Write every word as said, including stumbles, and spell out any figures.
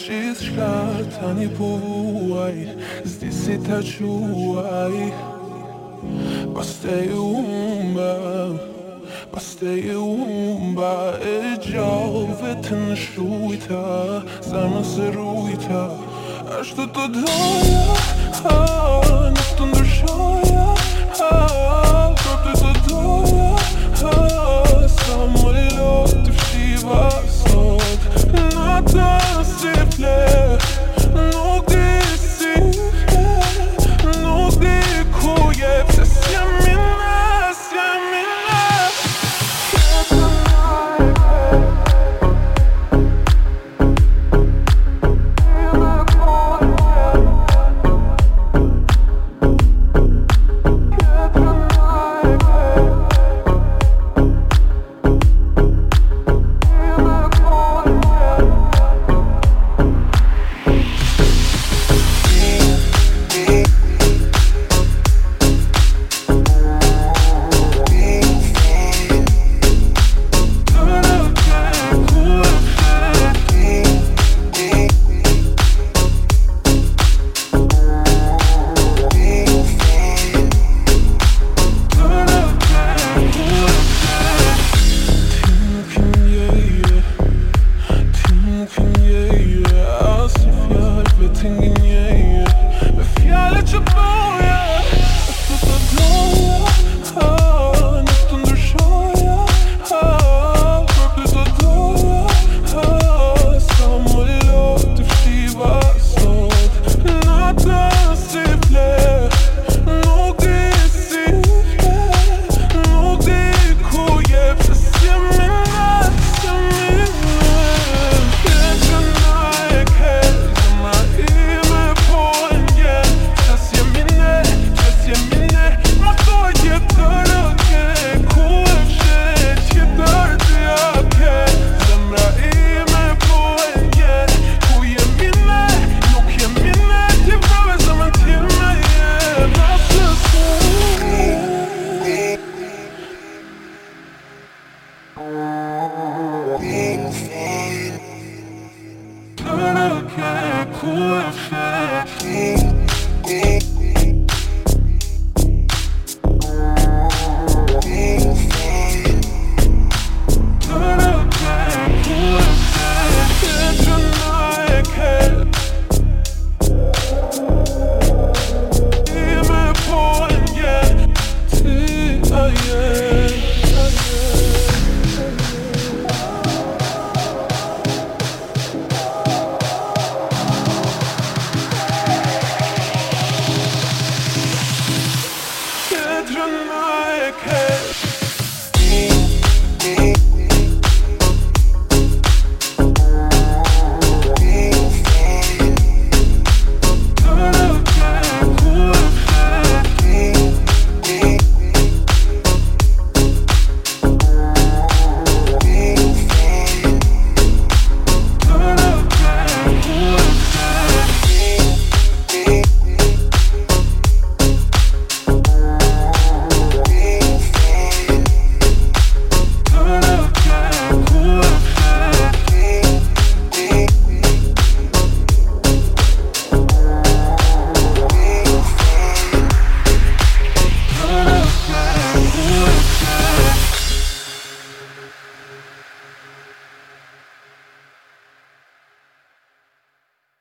gjithçka tani po vuaj, s'di si ta quaj. Pastaj u humba, pastaj u humba e gjallë vetëm në shujta, zemrën se rujta. Ashtu të doja, ah, nuk të ndryshoja, ah, proprio të doja, ah, sa më lot të fshiva sot. Natën si ple, nuk di si fle, nuk di ku je, pse s'jemi ne, s'jemi ne. Jetën na e ke. Cool